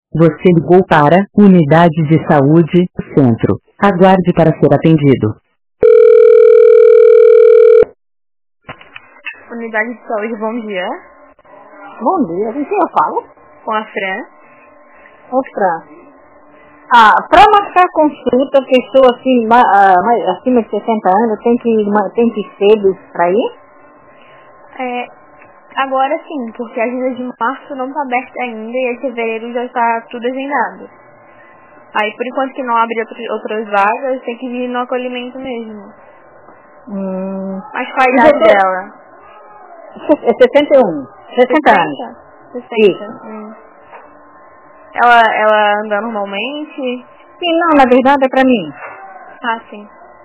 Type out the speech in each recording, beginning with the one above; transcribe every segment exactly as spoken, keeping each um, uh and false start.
Você ligou para Unidade de Saúde, Centro. Aguarde para ser atendido. Unidade de Saúde, bom dia. Bom dia, com quem eu falo? Com a Fran. Ô, Fran. Ah, para marcar consulta, pessoa assim, ma, ah, mais, acima de sessenta anos, tem que, tem que ser para ir? É, agora sim, porque a agenda de março não está aberta ainda e a fevereiro já está tudo agendado. Aí, por enquanto que não abre outro, outras vagas, tem que vir no acolhimento mesmo. Hum. Mas qual a idade Doutor, dela? é sessenta e um. sessenta anos. sessenta. Hum. Ela, ela anda normalmente? Sim, não, na verdade é pra mim. Ah, sim.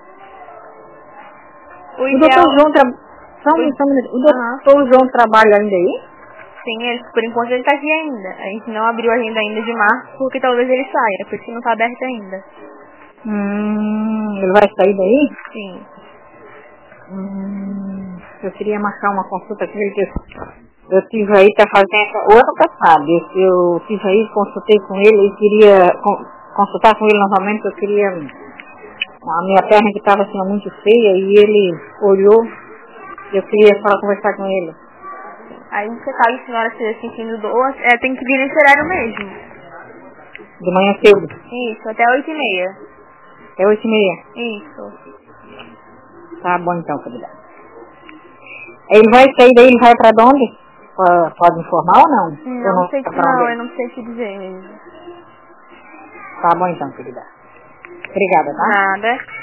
O, o ideal... doutor João tra... só um, o... só um minuto. O doutor uhum. João trabalha ainda aí? Sim, ele, por enquanto ele tá aqui ainda. A gente não abriu a agenda ainda de março, porque talvez ele saia, por isso que não tá aberto ainda. Hum, ele vai sair daí? Sim. Hum, eu queria marcar uma consulta com ele, que eu tive aí para fazer o ano passado. Eu, eu tive aí, consultei com ele e queria consultar com ele novamente, eu queria a minha perna que estava assim muito feia e ele olhou, eu queria só conversar com ele. Aí você caso a senhora esteja sentindo dor, é, tem que vir nesse horário mesmo. De manhã cedo? Isso, até oito e meia. Até oito e meia? Isso. Tá bom então, querida. Ele vai sair daí, ele vai pra onde? Pode informar ou não? Não, não sei, não eu não sei te dizer mesmo. Tá bom então, querida. Obrigada, tá? Nada.